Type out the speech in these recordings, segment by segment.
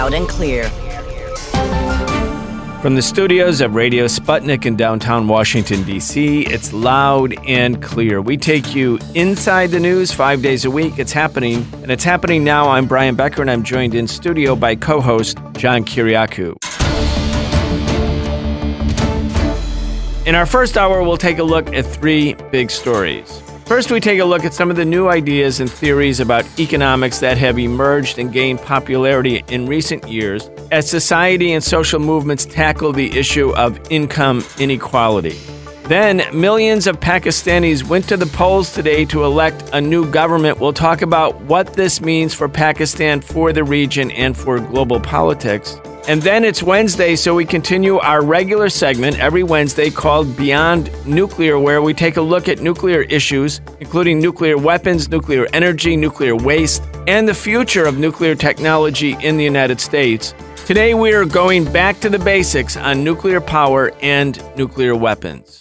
Loud and clear. From the studios of Radio Sputnik in downtown Washington, D.C., it's Loud and Clear. We take you inside the news 5 days a week. It's happening, and it's happening now. I'm Brian Becker, and I'm joined in studio by co-host John Kiriakou. In our first hour, we'll take a look at three big stories. First, we take a look at some of the new ideas and theories about economics that have emerged and gained popularity in recent years as society and social movements tackle the issue of income inequality. Then, millions of Pakistanis went to the polls today to elect a new government. We'll talk about what this means for Pakistan, for the region, and for global politics. And then it's Wednesday, so we continue our regular segment every Wednesday called Beyond Nuclear, where we take a look at nuclear issues, including nuclear weapons, nuclear energy, nuclear waste, and the future of nuclear technology in the United States. Today we are going back to the basics on nuclear power and nuclear weapons.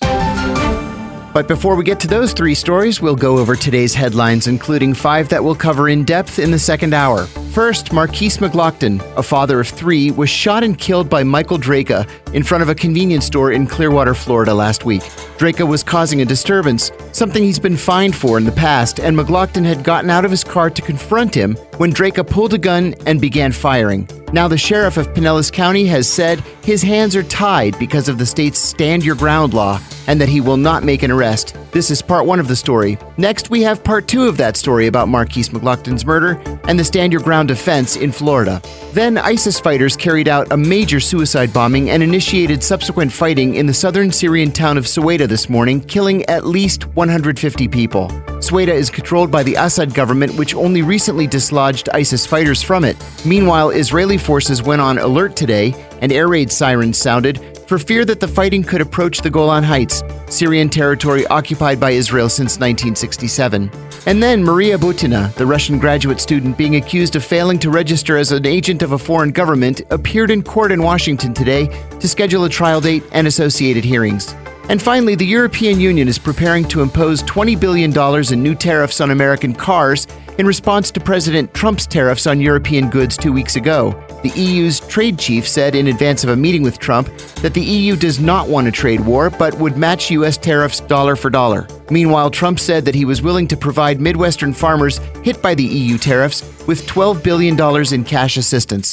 But before we get to those three stories, we'll go over today's headlines, including five that we'll cover in depth in the second hour. First, Marquise McLaughlin, a father of three, was shot and killed by Michael Draka in front of a convenience store in Clearwater, Florida last week. Draka was causing a disturbance, something he's been fined for in the past, and McLaughlin had gotten out of his car to confront him when Draka pulled a gun and began firing. Now the sheriff of Pinellas County has said his hands are tied because of the state's Stand Your Ground law and that he will not make an arrest. This is part one of the story. Next, we have part two of that story about Marquise McLaughlin's murder and the Stand Your Ground defense in Florida. Then ISIS fighters carried out a major suicide bombing and initiated subsequent fighting in the southern Syrian town of Suwaida this morning, killing at least 150 people. Suwaida is controlled by the Assad government, which only recently dislodged ISIS fighters from it. Meanwhile, Israeli forces went on alert today, and air raid sirens sounded for fear that the fighting could approach the Golan Heights, Syrian territory occupied by Israel since 1967. And then Maria Butina, the Russian graduate student being accused of failing to register as an agent of a foreign government, appeared in court in Washington today to schedule a trial date and associated hearings. And finally, the European Union is preparing to impose $20 billion in new tariffs on American cars in response to President Trump's tariffs on European goods 2 weeks ago. The EU's trade chief said in advance of a meeting with Trump that the EU does not want a trade war, but would match U.S. tariffs dollar for dollar. Meanwhile, Trump said that he was willing to provide Midwestern farmers hit by the EU tariffs with $12 billion in cash assistance.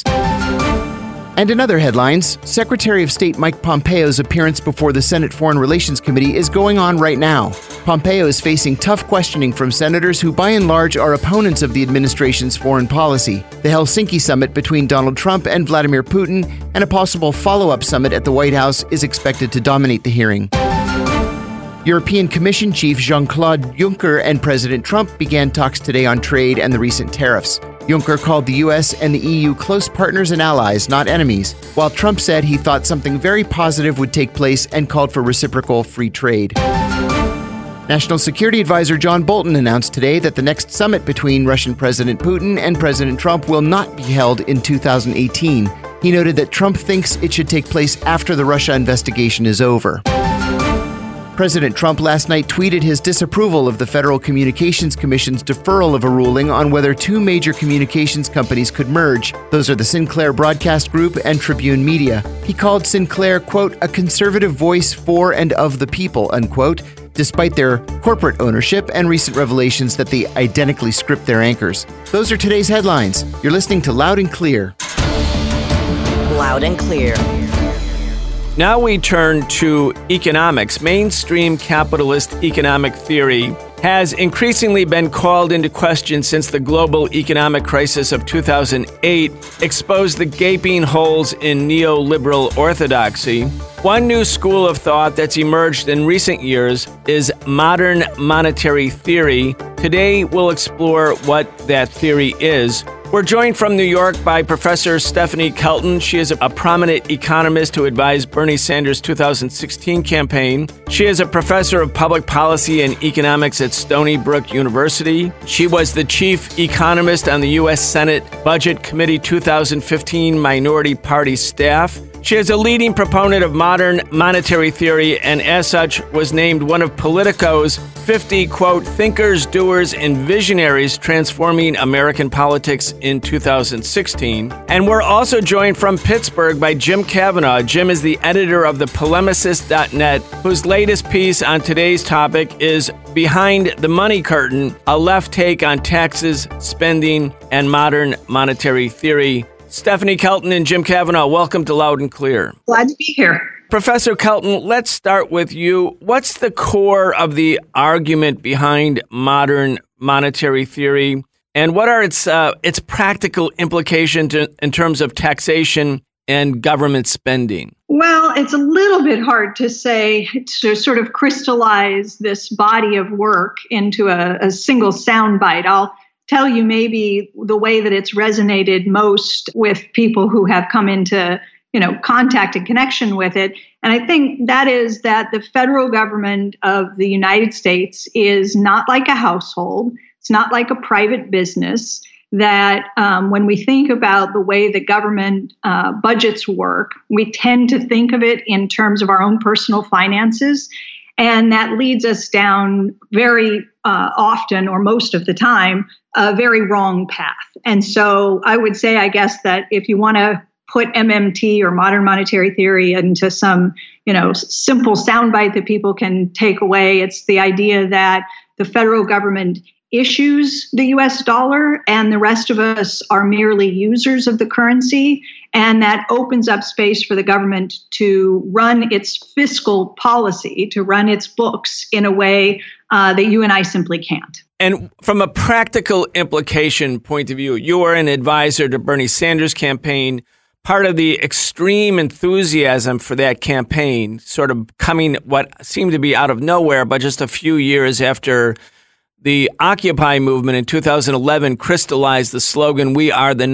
And in other headlines, Secretary of State Mike Pompeo's appearance before the Senate Foreign Relations Committee is going on right now. Pompeo is facing tough questioning from senators who by and large are opponents of the administration's foreign policy. The Helsinki summit between Donald Trump and Vladimir Putin and a possible follow-up summit at the White House is expected to dominate the hearing. European Commission Chief Jean-Claude Juncker and President Trump began talks today on trade and the recent tariffs. Juncker called the U.S. and the EU close partners and allies, not enemies, while Trump said he thought something very positive would take place and called for reciprocal free trade. National Security Advisor John Bolton announced today that the next summit between Russian President Putin and President Trump will not be held in 2018. He noted that Trump thinks it should take place after the Russia investigation is over. President Trump last night tweeted his disapproval of the Federal Communications Commission's deferral of a ruling on whether two major communications companies could merge. Those are the Sinclair Broadcast Group and Tribune Media. He called Sinclair, quote, a conservative voice for and of the people, unquote, despite their corporate ownership and recent revelations that they identically script their anchors. Those are today's headlines. You're listening to Loud and Clear. Loud and Clear. Now we turn to economics. Mainstream capitalist economic theory has increasingly been called into question since the global economic crisis of 2008 exposed the gaping holes in neoliberal orthodoxy. One new school of thought that's emerged in recent years is modern monetary theory. Today, we'll explore what that theory is. We're joined from New York by Professor Stephanie Kelton. She is a prominent economist who advised Bernie Sanders' 2016 campaign. She is a professor of public policy and economics at Stony Brook University. She was the chief economist on the U.S. Senate Budget Committee 2015 Minority Party staff. She is a leading proponent of modern monetary theory and as such was named one of Politico's 50, quote, thinkers, doers, and visionaries transforming American politics in 2016. And we're also joined from Pittsburgh by Jim Kavanaugh. Jim is the editor of the Polemicist.net, whose latest piece on today's topic is Behind the Money Curtain, a left take on taxes, spending, and modern monetary theory. Stephanie Kelton and Jim Kavanaugh, welcome to Loud and Clear. Glad to be here. Professor Kelton, let's start with you. What's the core of the argument behind modern monetary theory, and what are its practical implications in terms of taxation and government spending? Well, it's a little bit hard to say, to sort of crystallize this body of work into a single soundbite. I'll tell you maybe the way that it's resonated most with people who have come into, contact and connection with it. And I think that is that the federal government of the United States is not like a household. It's not like a private business. That when we think about the way the government budgets work, we tend to think of it in terms of our own personal finances. And that leads us down very often, or most of the time, a very wrong path. And so I would say, I guess, that if you want to put MMT or modern monetary theory into some, simple soundbite that people can take away, it's the idea that the federal government issues the US dollar and the rest of us are merely users of the currency. And that opens up space for the government to run its fiscal policy, to run its books in a way that you and I simply can't. And from a practical implication point of view, you are an advisor to Bernie Sanders' campaign. Part of the extreme enthusiasm for that campaign, sort of coming what seemed to be out of nowhere, but just a few years after the Occupy movement in 2011 crystallized the slogan, "We are the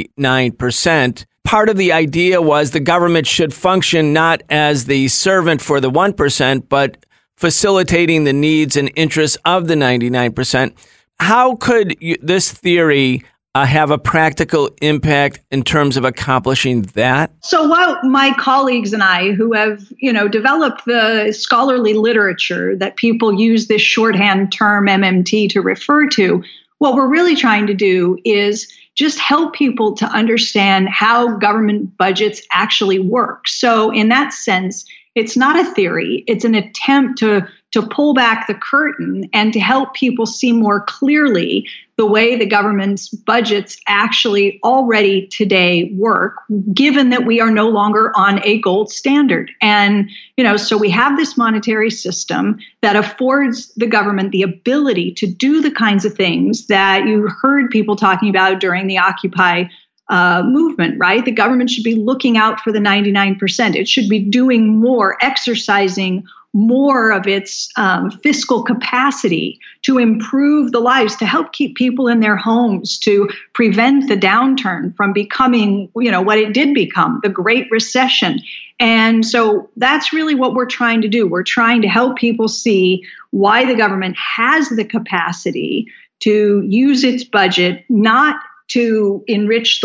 99%. Part of the idea was the government should function not as the servant for the 1%, but facilitating the needs and interests of the 99%. How could this theory have a practical impact in terms of accomplishing that? So while my colleagues and I, who have, developed the scholarly literature that people use this shorthand term MMT to refer to, what we're really trying to do is just help people to understand how government budgets actually work. So in that sense, it's not a theory. It's an attempt to pull back the curtain and to help people see more clearly the way the government's budgets actually already today work, given that we are no longer on a gold standard. And, so we have this monetary system that affords the government the ability to do the kinds of things that you heard people talking about during the Occupy movement, right? The government should be looking out for the 99%. It should be doing more, exercising more of its fiscal capacity to improve the lives, to help keep people in their homes, to prevent the downturn from becoming, what it did become, the Great Recession. And so that's really what we're trying to do. We're trying to help people see why the government has the capacity to use its budget not to enrich the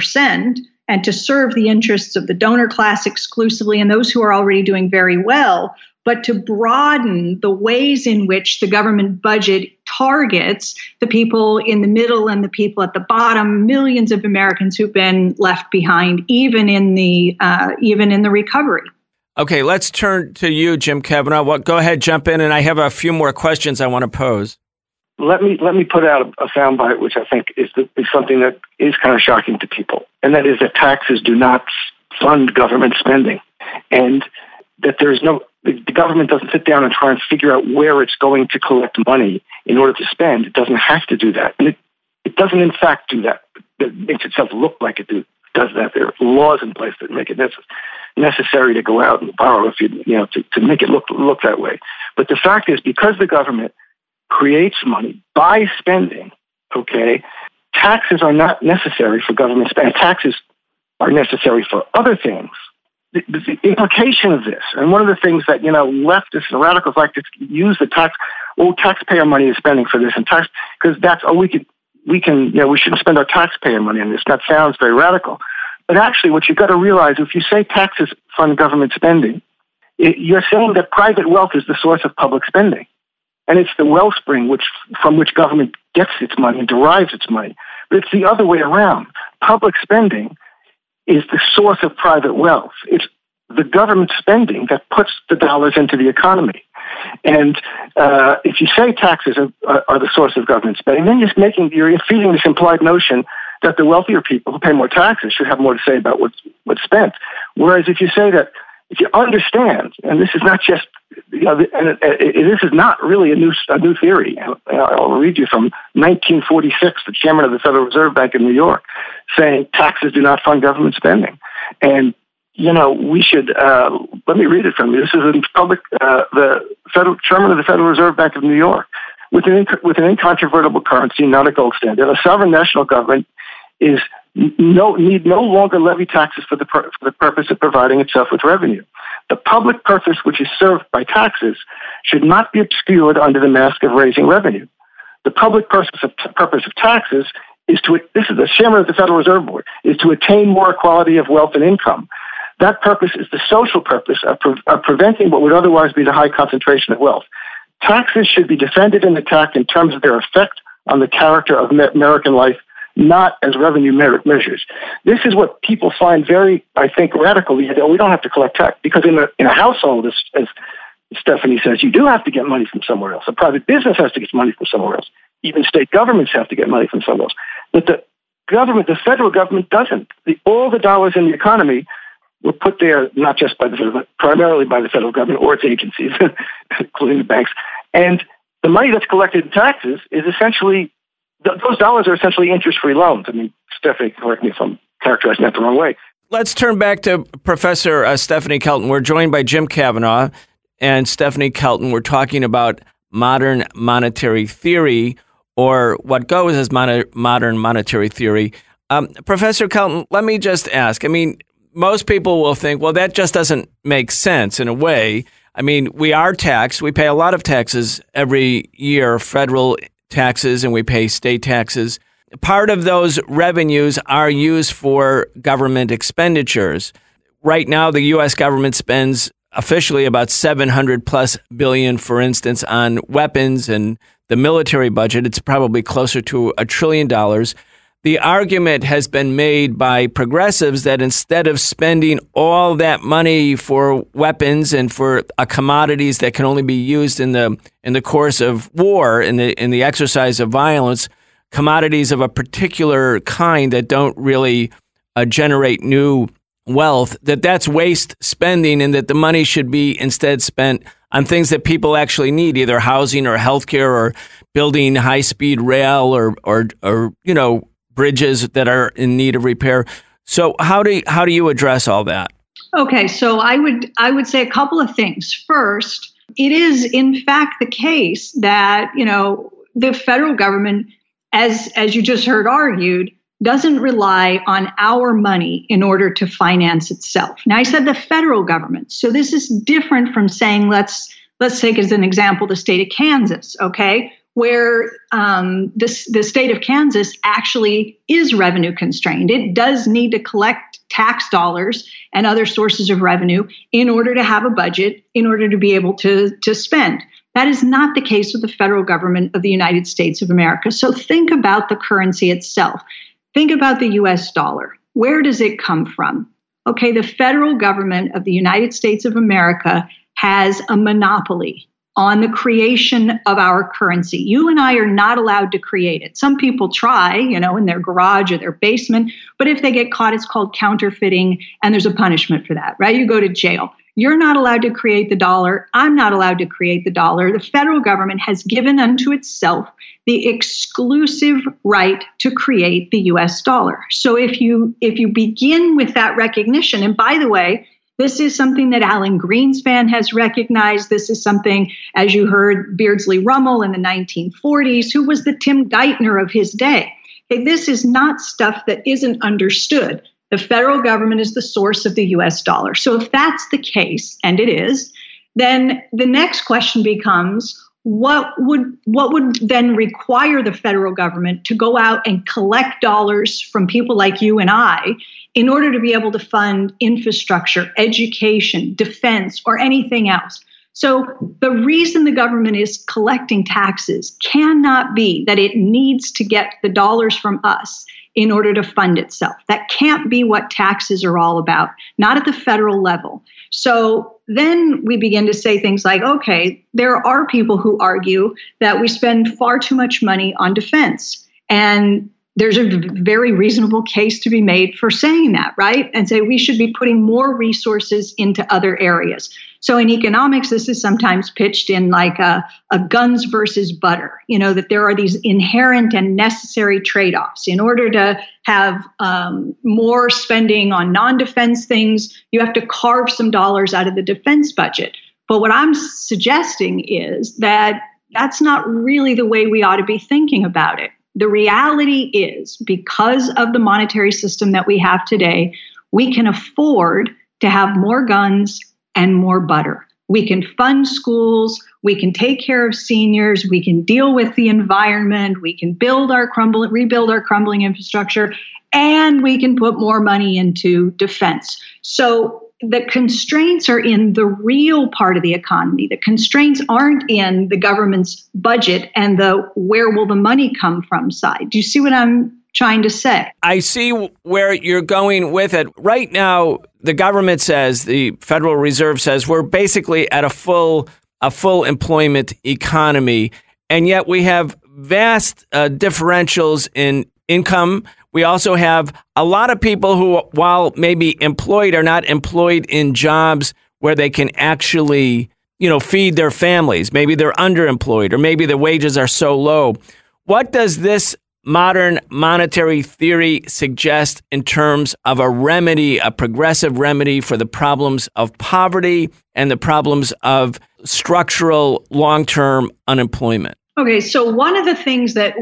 1% and to serve the interests of the donor class exclusively and those who are already doing very well, but to broaden the ways in which the government budget targets the people in the middle and the people at the bottom, millions of Americans who've been left behind, even in the recovery. Okay, let's turn to you, Jim Kavanaugh. Go ahead, jump in, and I have a few more questions I want to pose. Let me put out a soundbite, which I think is something that is kind of shocking to people, and that is that taxes do not fund government spending, and that the government doesn't sit down and try and figure out where it's going to collect money in order to spend. It doesn't have to do that, and it doesn't in fact do that. It makes itself look like it does that. There are laws in place that make it necessary to go out and borrow to make it look that way. But the fact is, because the government creates money by spending, taxes are not necessary for government spending. Taxes are necessary for other things. The implication of this, and one of the things that, leftists and radicals like to use the taxpayer money is spending for this and tax, because that's, we shouldn't spend our taxpayer money on this. That sounds very radical. But actually, what you've got to realize, if you say taxes fund government spending, you're saying that private wealth is the source of public spending. And it's the wellspring from which government gets its money and derives its money. But it's the other way around. Public spending is the source of private wealth. It's the government spending that puts the dollars into the economy. And if you say taxes are the source of government spending, then you're feeding this implied notion that the wealthier people who pay more taxes should have more to say about what's spent. Whereas if you say that, if you understand, and this is not just, this is not really a new theory. I'll read you from 1946, the chairman of the Federal Reserve Bank of New York, saying taxes do not fund government spending. And we should, let me read it from you. This is in public, the chairman of the Federal Reserve Bank of New York. With an incontrovertible currency, not a gold standard, a sovereign national government need no longer levy taxes for the purpose of providing itself with revenue. The public purpose which is served by taxes should not be obscured under the mask of raising revenue. The public purpose of taxes this is the chairman of the Federal Reserve Board, is to attain more equality of wealth and income. That purpose is the social purpose of preventing what would otherwise be the high concentration of wealth. Taxes should be defended and attacked in terms of their effect on the character of American life, not as revenue measures. This is what people find very, I think, radical. We don't have to collect tax, because in a household, as Stephanie says, you do have to get money from somewhere else. A private business has to get money from somewhere else. Even state governments have to get money from somewhere else. But the federal government doesn't. All the dollars in the economy were put there not just primarily by the federal government or its agencies, including the banks. And the money that's collected in taxes is essentially, those dollars are essentially interest-free loans. I mean, Stephanie, correct me if I'm characterizing that the wrong way. Let's turn back to Professor Stephanie Kelton. We're joined by Jim Kavanaugh and Stephanie Kelton. We're talking about modern monetary theory, or what goes as modern monetary theory. Professor Kelton, let me just ask. I mean, most people will think, well, that just doesn't make sense in a way. I mean, we are taxed. We pay a lot of taxes every year, federal taxes, and we pay state taxes. Part of those revenues are used for government expenditures. Right now, the U.S. government spends officially about $700+ billion, for instance, on weapons and the military budget. It's probably closer to $1 trillion. The argument has been made by progressives that instead of spending all that money for weapons and for commodities that can only be used in the course of war, in the exercise of violence, commodities of a particular kind that don't really generate new wealth, that's waste spending, and that the money should be instead spent on things that people actually need, either housing or healthcare or building high-speed rail or bridges that are in need of repair. So how do you address all that? Okay, so I would say a couple of things. First, it is in fact the case that the federal government, as you just heard argued, doesn't rely on our money in order to finance itself. Now, I said the federal government, so this is different from saying let's take as an example the state of Kansas, okay, where the state of Kansas actually is revenue constrained. It does need to collect tax dollars and other sources of revenue in order to have a budget, in order to be able to spend. That is not the case with the federal government of the United States of America. So think about the currency itself. Think about the US dollar. Where does it come from? Okay, the federal government of the United States of America has a monopoly on the creation of our currency. You and I are not allowed to create it. Some people try, in their garage or their basement, but if they get caught, it's called counterfeiting, and there's a punishment for that, right? You go to jail. You're not allowed to create the dollar. I'm not allowed to create the dollar. The federal government has given unto itself the exclusive right to create the US dollar. So if you begin with that recognition, and by the way, this is something that Alan Greenspan has recognized. This is something, as you heard, Beardsley Rummel in the 1940s, who was the Tim Geithner of his day. Okay, this is not stuff that isn't understood. The federal government is the source of the US dollar. So if that's the case, and it is, then the next question becomes, what would then require the federal government to go out and collect dollars from people like you and I in order to be able to fund infrastructure, education, defense, or anything else? So the reason the government is collecting taxes cannot be that it needs to get the dollars from us in order to fund itself. That can't be what taxes are all about, not at the federal level. So then we begin to say things like, okay, there are people who argue that we spend far too much money on defense. And there's a very reasonable case to be made for saying that, right? And say we should be putting more resources into other areas. So in economics, this is sometimes pitched in like a guns versus butter, that there are these inherent and necessary trade-offs. In order to have more spending on non-defense things, you have to carve some dollars out of the defense budget. But what I'm suggesting is that that's not really the way we ought to be thinking about it. The reality is, because of the monetary system that we have today, we can afford to have more guns and more butter. We can fund schools, we can take care of seniors, we can deal with the environment, we can rebuild our crumbling infrastructure, and we can put more money into defense. So the constraints are in the real part of the economy. The constraints aren't in the government's budget and the where will the money come from side. Do you see what I'm trying to say? I see where you're going with it. Right now, the government says, the Federal Reserve says, we're basically at a full employment economy, and yet we have vast differentials in income. We also have a lot of people who, while maybe employed, are not employed in jobs where they can actually, feed their families. Maybe they're underemployed, or maybe the wages are so low. What does this modern monetary theory suggest in terms of a remedy, a progressive remedy for the problems of poverty and the problems of structural long-term unemployment? Okay, so one of the things that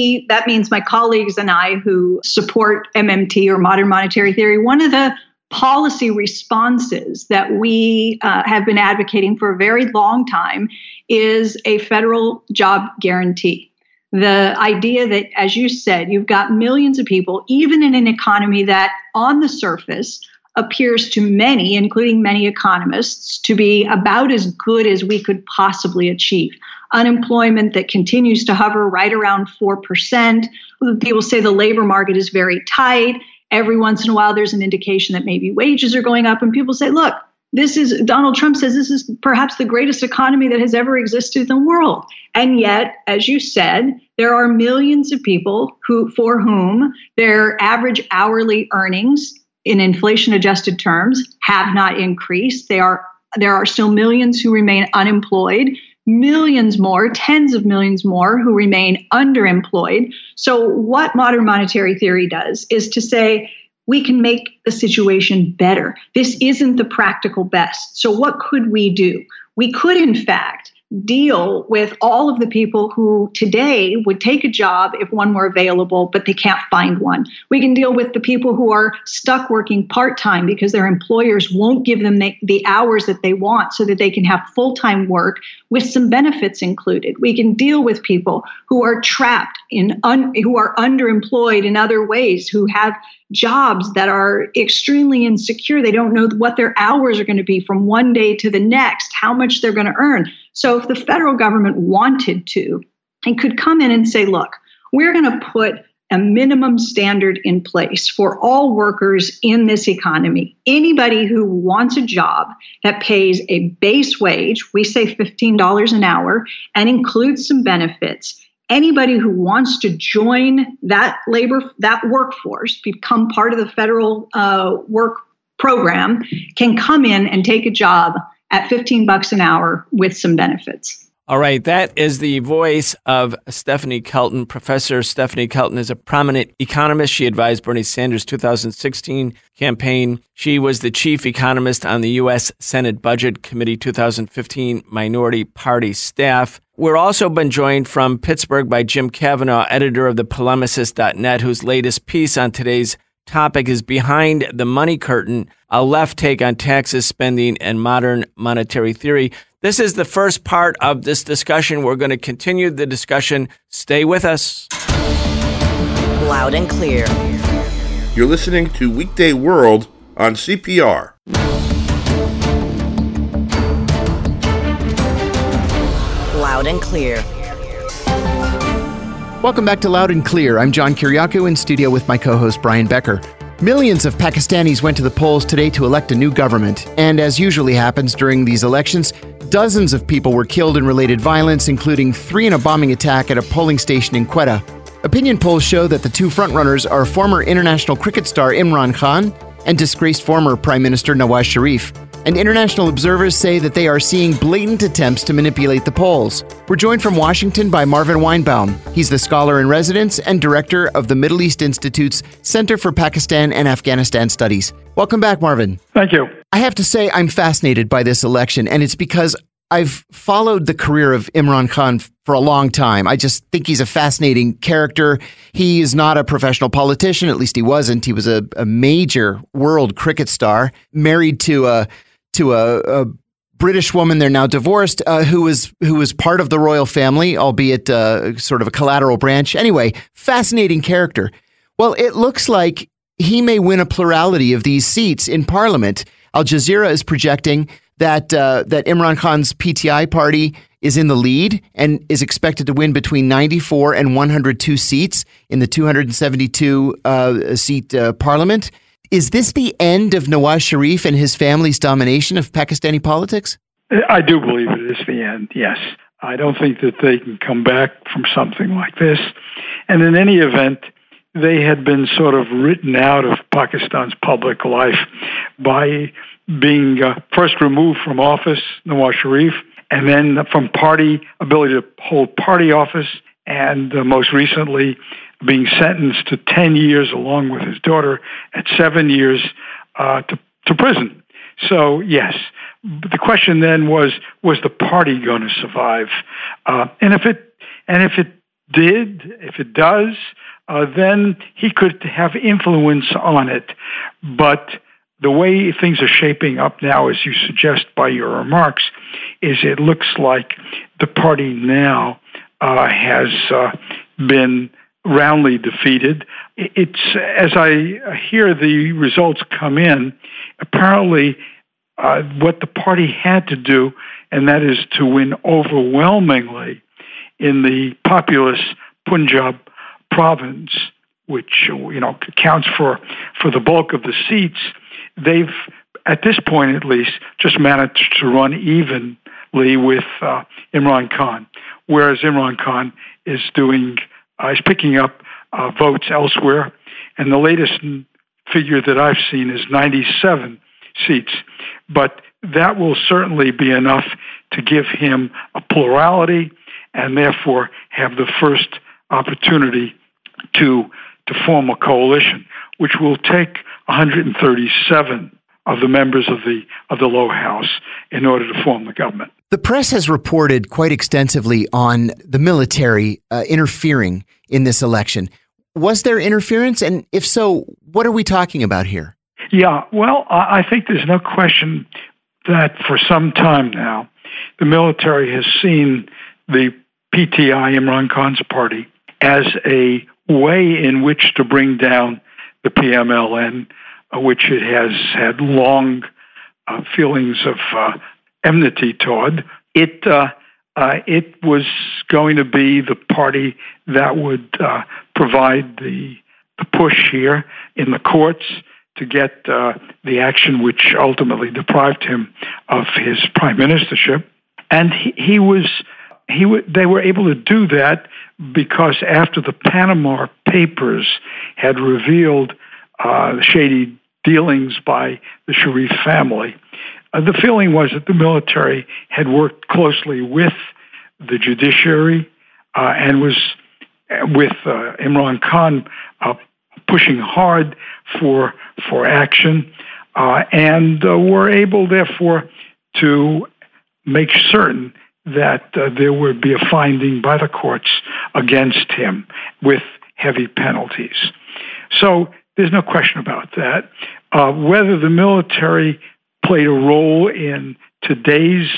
means my colleagues and I who support MMT or modern monetary theory, one of the policy responses that we have been advocating for a very long time is a federal job guarantee. The idea that, as you said, you've got millions of people, even in an economy that on the surface appears to many, including many economists, to be about as good as we could possibly achieve. Unemployment that continues to hover right around 4%. People say the labor market is very tight. Every once in a while, there's an indication that maybe wages are going up. And people say, look, Donald Trump says this is perhaps the greatest economy that has ever existed in the world. And yet, as you said, there are millions of people for whom their average hourly earnings in inflation-adjusted terms have not increased. There are still millions who remain unemployed, millions more, tens of millions more who remain underemployed. So what modern monetary theory does is to say, we can make the situation better. This isn't the practical best. So what could we do? We could, in fact, deal with all of the people who today would take a job if one were available, but they can't find one. We can deal with the people who are stuck working part-time because their employers won't give them the hours that they want so that they can have full-time work with some benefits included. We can deal with people who are trapped who are underemployed in other ways, who have jobs that are extremely insecure. They don't know what their hours are going to be from one day to the next, how much they're going to earn. So if the federal government wanted to, it could come in and say, look, we're going to put a minimum standard in place for all workers in this economy. Anybody who wants a job that pays a base wage, we say $15 an hour, and includes some benefits. Anybody who wants to join that workforce, become part of the federal work program, can come in and take a job at $15 an hour with some benefits. All right, that is the voice of Stephanie Kelton. Professor Stephanie Kelton is a prominent economist. She advised Bernie Sanders' 2016 campaign. She was the chief economist on the U.S. Senate Budget Committee 2015 Minority Party staff. We're also been joined from Pittsburgh by Jim Kavanaugh, editor of thepolemicist.net, whose latest piece on today's topic is Behind the Money Curtain, a left take on taxes, spending, and modern monetary theory. This is the first part of this discussion. We're going to continue the discussion. Stay with us. Loud and clear. You're listening to Weekday World on CPR. Loud and clear. Welcome back to Loud and Clear. I'm John Kiriakou in studio with my co-host Brian Becker. Millions of Pakistanis went to the polls today to elect a new government. And as usually happens during these elections, dozens of people were killed in related violence, including 3 in a bombing attack at a polling station in Quetta. Opinion polls show that the two frontrunners are former international cricket star Imran Khan and disgraced former Prime Minister Nawaz Sharif. And international observers say that they are seeing blatant attempts to manipulate the polls. We're joined from Washington by Marvin Weinbaum. He's the scholar in residence and director of the Middle East Institute's Center for Pakistan and Afghanistan Studies. Welcome back, Marvin. Thank you. I have to say I'm fascinated by this election, and it's because I've followed the career of Imran Khan for a long time. I just think he's a fascinating character. He is not a professional politician, at least he wasn't. He was a major world cricket star, married to a British woman. They're now divorced, who was part of the royal family, albeit sort of a collateral branch. Anyway, fascinating character. Well, it looks like he may win a plurality of these seats in Parliament. Al Jazeera is projecting that Imran Khan's PTI party is in the lead and is expected to win between 94 and 102 seats in the 272 seat parliament. Is this the end of Nawaz Sharif and his family's domination of Pakistani politics? I do believe it is the end, yes. I don't think that they can come back from something like this. And in any event, they had been sort of written out of Pakistan's public life by being first removed from office, Nawaz Sharif, and then from party ability to hold party office, and most recently being sentenced to 10 years along with his daughter at 7 years to prison. So, yes. But the question then was the party going to survive? And if it does, then he could have influence on it. But the way things are shaping up now, as you suggest by your remarks, is it looks like the party now has been roundly defeated. It's, as I hear the results come in, apparently what the party had to do, and that is to win overwhelmingly in the populous Punjab province, which accounts for the bulk of the seats. They've, at this point at least, just managed to run evenly with Imran Khan, whereas Imran Khan is picking up votes elsewhere, and the latest figure that I've seen is 97 seats. But that will certainly be enough to give him a plurality and therefore have the first opportunity to form a coalition, which will take 137 of the members of the lower house in order to form the government. The press has reported quite extensively on the military interfering in this election. Was there interference? And if so, what are we talking about here? Yeah, well, I think there's no question that for some time now, the military has seen the PTI, Imran Khan's party, as a way in which to bring down the PMLN, which it has had long feelings of enmity toward. It was going to be the party that would provide the push here in the courts to get the action which ultimately deprived him of his prime ministership. And they were able to do that because after the Panama Papers had revealed the shady dealings by the Sharif family, the feeling was that the military had worked closely with the judiciary and was with Imran Khan pushing hard for action, and were able, therefore, to make certain that there would be a finding by the courts against him with heavy penalties. So there's no question about that. Whether the military played a role in today's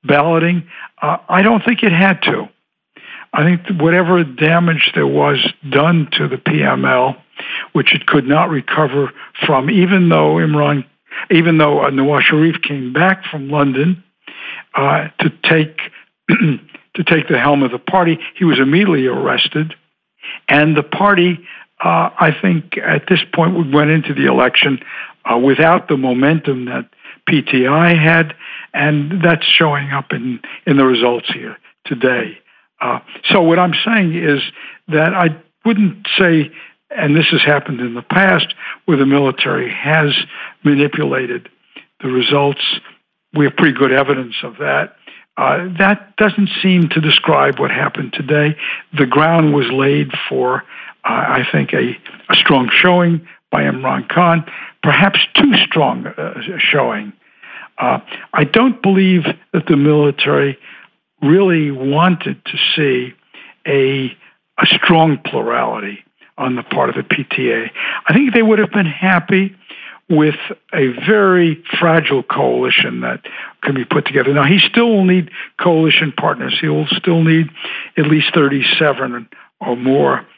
balloting? I don't think it had to. I think whatever damage there was done to the PML, which it could not recover from, even though Nawaz Sharif came back from London to take the helm of the party, he was immediately arrested, and the party, I think, at this point, went into the election without the momentum that PTI had, and that's showing up in the results here today. So what I'm saying is that I wouldn't say, and this has happened in the past, where the military has manipulated the results. We have pretty good evidence of that. That doesn't seem to describe what happened today. The ground was laid for, I think, a strong showing by Imran Khan, perhaps too strong a showing. I don't believe that the military really wanted to see a strong plurality on the part of the PTA. I think they would have been happy with a very fragile coalition that can be put together. Now, he still will need coalition partners. He will still need at least 37 or more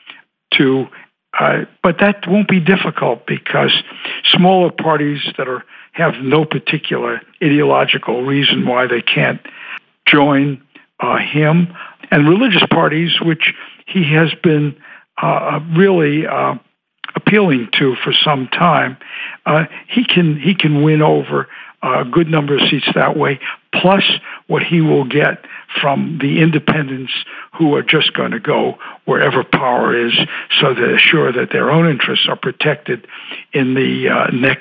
but that won't be difficult because smaller parties that have no particular ideological reason why they can't join him, and religious parties, which he has been really appealing to for some time, he can win over a good number of seats that way, plus what he will get from the independents who are just going to go wherever power is, so to assure that their own interests are protected in the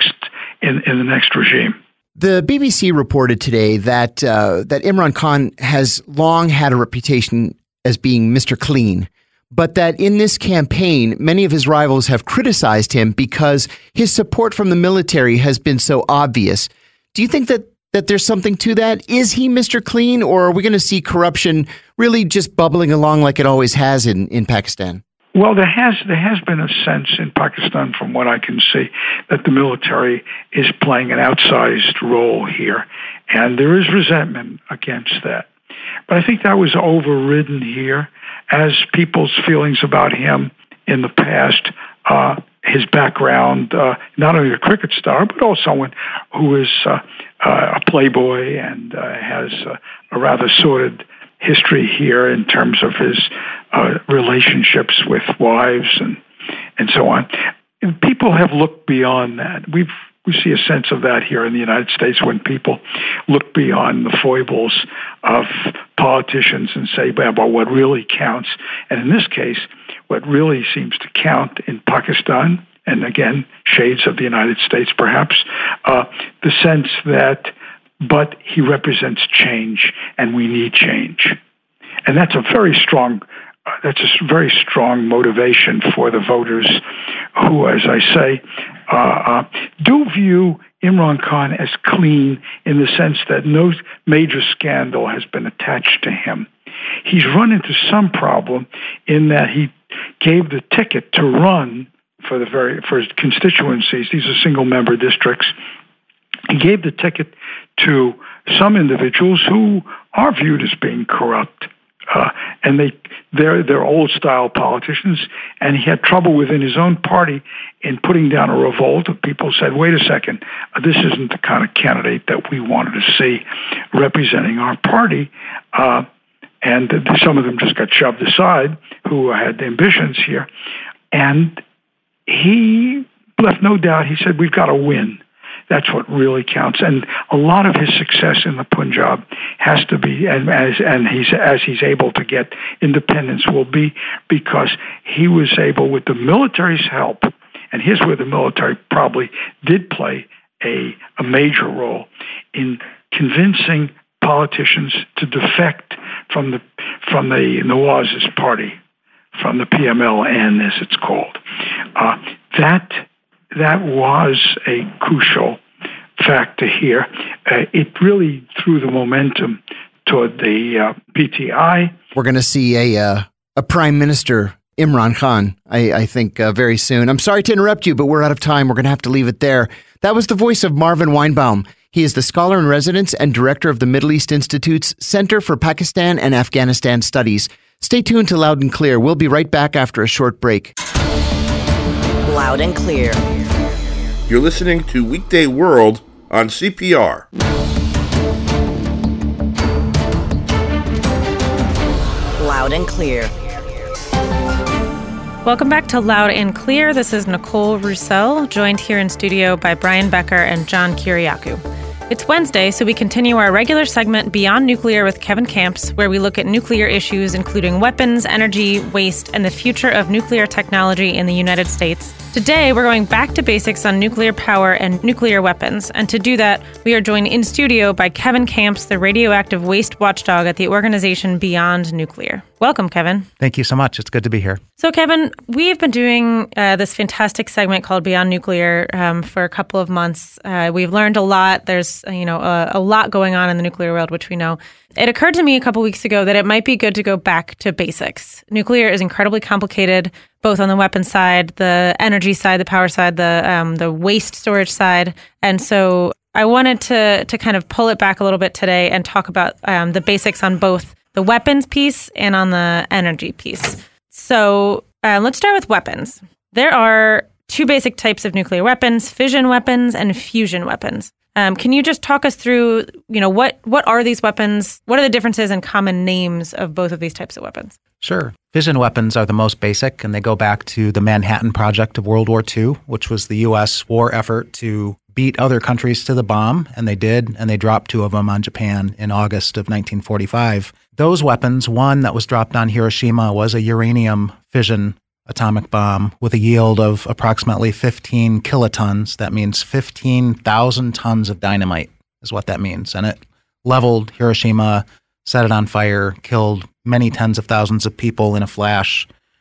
next regime. The BBC reported today that Imran Khan has long had a reputation as being Mr. Clean, but that in this campaign, many of his rivals have criticized him because his support from the military has been so obvious. Do you think that there's something to that? Is he Mr. Clean, or are we going to see corruption really just bubbling along like it always has in Pakistan? Well, there has been a sense in Pakistan, from what I can see, that the military is playing an outsized role here, and there is resentment against that. But I think that was overridden here, as people's feelings about him in the past, his background, not only a cricket star, but also someone who is a playboy and has a rather sordid history here in terms of his relationships with wives and so on. And people have looked beyond that. We see a sense of that here in the United States when people look beyond the foibles of politicians and say about what really counts. And in this case, what really seems to count in Pakistan, and again, shades of the United States perhaps, the sense that, but he represents change and we need change. And that's a very strong motivation for the voters who, as I say, do view Imran Khan as clean in the sense that no major scandal has been attached to him. He's run into some problem in that he gave the ticket to run for his constituencies. These are single-member districts. He gave the ticket to some individuals who are viewed as being corrupt. And they're old-style politicians, and he had trouble within his own party in putting down a revolt of people who said, wait a second, this isn't the kind of candidate that we wanted to see representing our party. And some of them just got shoved aside who had ambitions here. And he left no doubt. He said, we've got to win. That's what really counts. And a lot of his success in the Punjab has to be, as he's able to get independence, will be because he was able, with the military's help, and here's where the military probably did play a major role in convincing politicians to defect from the Nawaz's party, from the PMLN, as it's called. That was a crucial factor here. It really threw the momentum toward the PTI. We're going to see a Prime Minister, Imran Khan, I think, very soon. I'm sorry to interrupt you, but we're out of time. We're going to have to leave it there. That was the voice of Marvin Weinbaum. He is the scholar in residence and director of the Middle East Institute's Center for Pakistan and Afghanistan Studies. Stay tuned to Loud and Clear. We'll be right back after a short break. Loud and Clear. You're listening to Weekday World on CPR. Loud and Clear. Welcome back to Loud and Clear. This is Nicole Roussel, joined here in studio by Brian Becker and John Kiriakou. It's Wednesday, so we continue our regular segment Beyond Nuclear with Kevin Camps, where we look at nuclear issues including weapons, energy, waste, and the future of nuclear technology in the United States. Today, we're going back to basics on nuclear power and nuclear weapons. And to do that, we are joined in studio by Kevin Camps, the radioactive waste watchdog at the organization Beyond Nuclear. Welcome, Kevin. Thank you so much. It's good to be here. So, Kevin, we've been doing this fantastic segment called Beyond Nuclear for a couple of months. We've learned a lot. There's, a lot going on in the nuclear world, which we know. It occurred to me a couple weeks ago that it might be good to go back to basics. Nuclear is incredibly complicated, both on the weapons side, the energy side, the power side, the waste storage side. And so I wanted to kind of pull it back a little bit today and talk about the basics on both the weapons piece and on the energy piece. So let's start with weapons. There are two basic types of nuclear weapons: fission weapons and fusion weapons. Can you just talk us through, what are these weapons? What are the differences and common names of both of these types of weapons? Sure. Fission weapons are the most basic, and they go back to the Manhattan Project of World War II, which was the U.S. war effort to beat other countries to the bomb, and they did, and they dropped 2 of them on Japan in August of 1945. Those weapons, one that was dropped on Hiroshima was a uranium fission atomic bomb with a yield of approximately 15 kilotons. That means 15,000 tons of dynamite is what that means. And it leveled Hiroshima, set it on fire, killed many tens of thousands of people in a flash,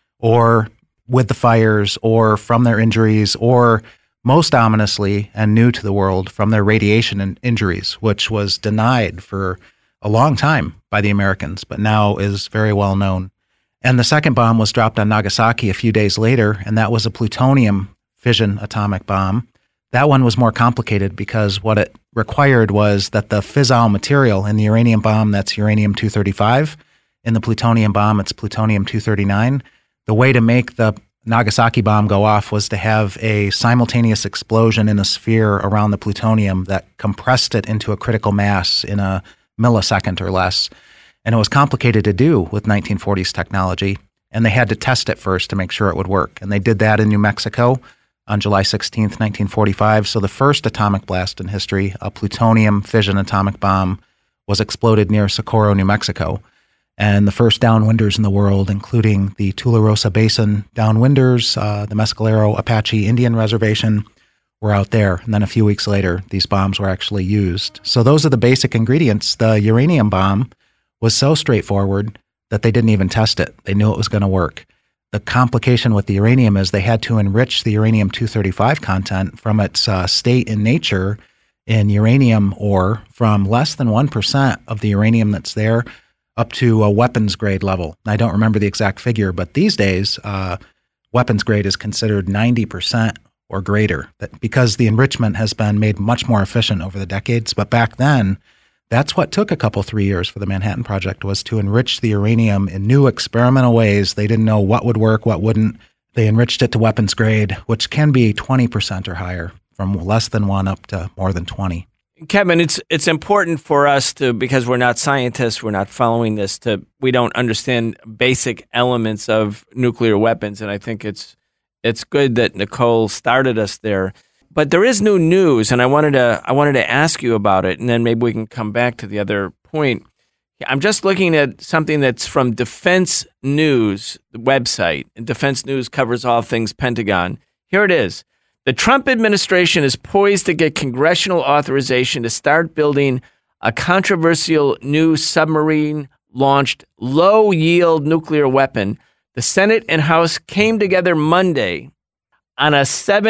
or with the fires, or from their injuries, or most ominously and new to the world, from their radiation and injuries, which was denied for a long time by the Americans, but now is very well known. And the second bomb was dropped on Nagasaki a few days later, and that was a plutonium fission atomic bomb. That one was more complicated because what it required was that the fissile material in the uranium bomb, that's uranium-235. In the plutonium bomb, it's plutonium-239. The way to make the Nagasaki bomb go off was to have a simultaneous explosion in a sphere around the plutonium that compressed it into a critical mass in a millisecond or less. And it was complicated to do with 1940s technology, and they had to test it first to make sure it would work. And they did that in New Mexico on July 16th, 1945. So the first atomic blast in history, a plutonium fission atomic bomb, was exploded near Socorro, New Mexico. And the first downwinders in the world, including the Tularosa Basin downwinders, the Mescalero Apache Indian Reservation, were out there. And then a few weeks later, these bombs were actually used. So those are the basic ingredients. The uranium bomb was so straightforward that they didn't even test it. They knew it was going to work. The complication with the uranium is they had to enrich the uranium-235 content from its state in nature in uranium ore from less than 1% of the uranium that's there up to a weapons grade level. I don't remember the exact figure, but these days, weapons grade is considered 90% or greater, because the enrichment has been made much more efficient over the decades. But back then, that's what took 3 years for the Manhattan Project, was to enrich the uranium in new experimental ways. They didn't know what would work, what wouldn't. They enriched it to weapons grade, which can be 20% or higher, from less than 1 up to more than 20. Kevin, it's important for us to, because we're not scientists, we're not following this, we don't understand basic elements of nuclear weapons, and I think it's good that Nicole started us there. But there is new news, and I wanted to ask you about it, and then maybe we can come back to the other point. I'm just looking at something that's from Defense News, the website, and Defense News covers all things Pentagon. Here it is. The Trump administration is poised to get congressional authorization to start building a controversial new submarine-launched low-yield nuclear weapon. The Senate and House came together Monday on a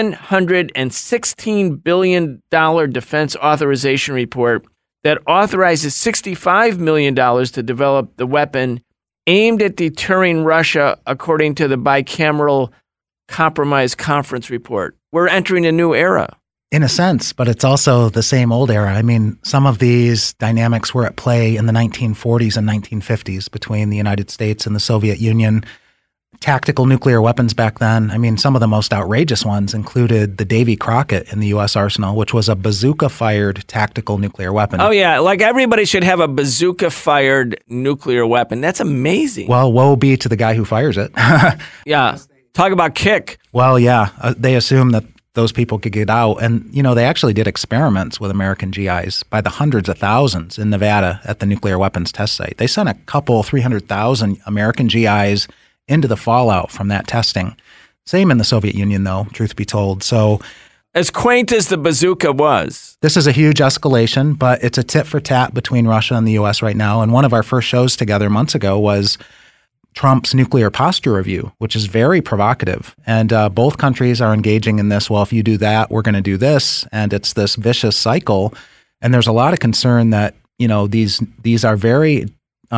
$716 billion defense authorization report that authorizes $65 million to develop the weapon aimed at deterring Russia, according to the bicameral Compromise Conference report. We're entering a new era. In a sense, but it's also the same old era. I mean, some of these dynamics were at play in the 1940s and 1950s between the United States and the Soviet Union. Tactical nuclear weapons back then, I mean, some of the most outrageous ones included the Davy Crockett in the U.S. arsenal, which was a bazooka-fired tactical nuclear weapon. Oh, yeah. Like everybody should have a bazooka-fired nuclear weapon. That's amazing. Well, woe be to the guy who fires it. Yeah. Talk about kick. Well, yeah. They assume that those people could get out. And, you know, they actually did experiments with American GIs by the hundreds of thousands in Nevada at the nuclear weapons test site. They sent a couple, 300,000 American GIs into the fallout from that testing. Same in the Soviet Union, though, truth be told. So, as quaint as the bazooka was, this is a huge escalation, but it's a tit for tat between Russia and the U.S. right now. And one of our first shows together months ago was Trump's nuclear posture review, which is very provocative. And both countries are engaging in this. Well, if you do that, we're going to do this. And it's this vicious cycle. And there's a lot of concern that, you know, these are very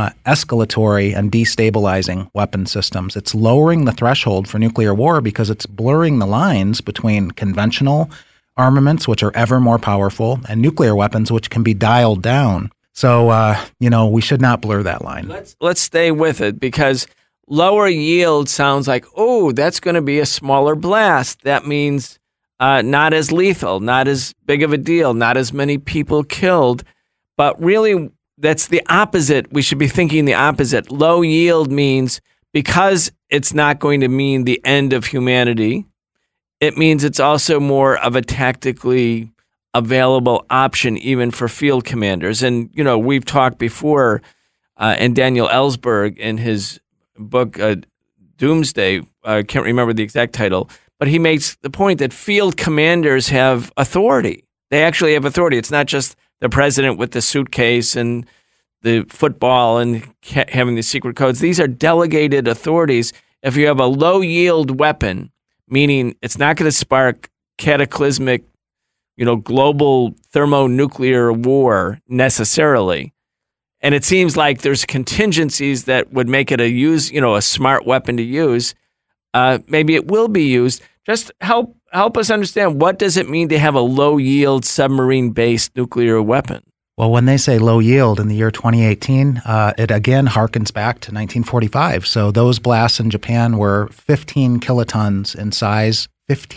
escalatory and destabilizing weapon systems. It's lowering the threshold for nuclear war because it's blurring the lines between conventional armaments, which are ever more powerful, and nuclear weapons, which can be dialed down. So, you know, we should not blur that line. Let's stay with it because lower yield sounds like, oh, that's going to be a smaller blast. That means not as lethal, not as big of a deal, not as many people killed. But really, that's the opposite. We should be thinking the opposite. Low yield means because it's not going to mean the end of humanity, it means it's also more of a tactically available option even for field commanders. And, you know, we've talked before, and Daniel Ellsberg in his book, Doomsday, I can't remember the exact title, but he makes the point that field commanders have authority. They actually have authority. It's not just the president with the suitcase and the football and having the secret codes. These are delegated authorities. If you have a low yield weapon, meaning it's not going to spark cataclysmic, you know, global thermonuclear war necessarily. And it seems like there's contingencies that would make it a smart weapon to use. Maybe it will be used. Just help us understand, what does it mean to have a low yield submarine-based nuclear weapon? Well, when they say low yield in the year 2018, it again harkens back to 1945. So those blasts in Japan were 15 kilotons in size,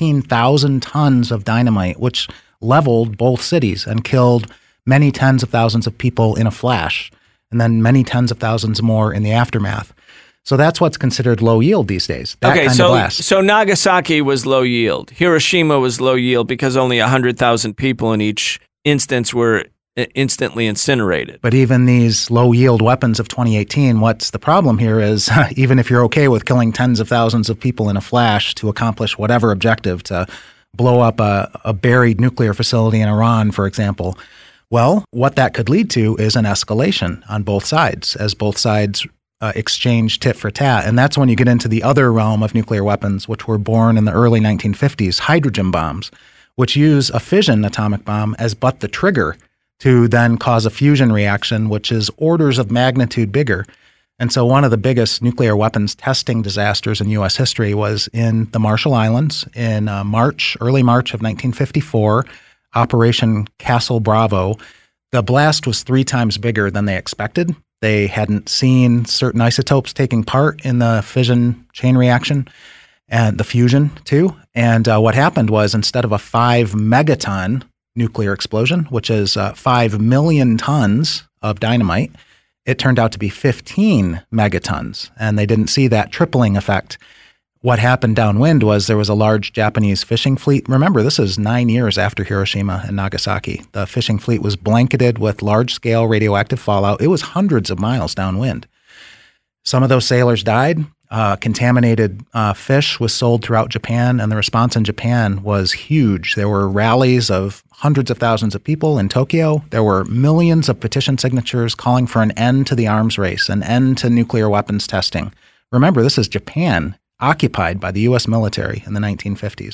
15,000 tons of dynamite, which leveled both cities and killed many tens of thousands of people in a flash, and then many tens of thousands more in the aftermath. So that's what's considered low yield these days. That kind of blast. So Nagasaki was low yield. Hiroshima was low yield because only 100,000 people in each instance were instantly incinerated. But even these low yield weapons of 2018, what's the problem here is even if you're okay with killing tens of thousands of people in a flash to accomplish whatever objective, to blow up a buried nuclear facility in Iran, for example, well, what that could lead to is an escalation on both sides as both sides exchange tit for tat. And that's when you get into the other realm of nuclear weapons, which were born in the early 1950s, hydrogen bombs, which use a fission atomic bomb as but the trigger to then cause a fusion reaction, which is orders of magnitude bigger. And so one of the biggest nuclear weapons testing disasters in U.S. history was in the Marshall Islands in early March of 1954, Operation Castle Bravo. The blast was 3 times bigger than they expected. They hadn't seen certain isotopes taking part in the fission chain reaction and the fusion too. And what happened was, instead of a 5 megaton nuclear explosion, which is 5 million tons of dynamite, it turned out to be 15 megatons. And they didn't see that tripling effect. What happened downwind was there was a large Japanese fishing fleet. Remember, this is 9 years after Hiroshima and Nagasaki. The fishing fleet was blanketed with large-scale radioactive fallout. It was hundreds of miles downwind. Some of those sailors died. Contaminated fish was sold throughout Japan, and the response in Japan was huge. There were rallies of hundreds of thousands of people in Tokyo. There were millions of petition signatures calling for an end to the arms race, an end to nuclear weapons testing. Remember, this is Japan, occupied by the U.S. military in the 1950s.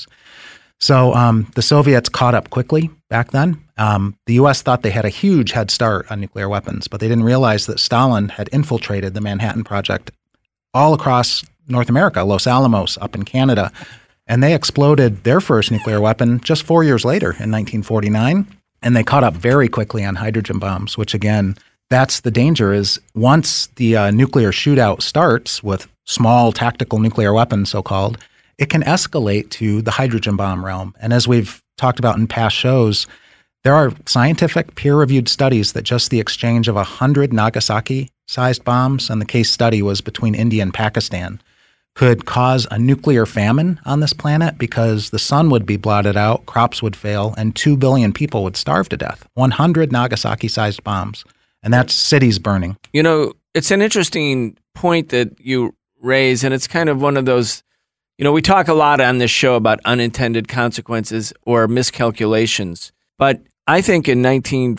So the Soviets caught up quickly back then. The U.S. thought they had a huge head start on nuclear weapons, but they didn't realize that Stalin had infiltrated the Manhattan Project all across North America, Los Alamos, up in Canada, And they exploded their first nuclear weapon just 4 years later in 1949. And they caught up very quickly on hydrogen bombs, which again, that's the danger is once the nuclear shootout starts with small tactical nuclear weapons, so-called, it can escalate to the hydrogen bomb realm. And as we've talked about in past shows, there are scientific peer-reviewed studies that just the exchange of 100 Nagasaki-sized bombs, and the case study was between India and Pakistan, could cause a nuclear famine on this planet because the sun would be blotted out, crops would fail, and 2 billion people would starve to death. 100 Nagasaki-sized bombs. And that's cities burning. You know, it's an interesting point that you raise, and it's kind of one of those, you know, we talk a lot on this show about unintended consequences or miscalculations. But I think in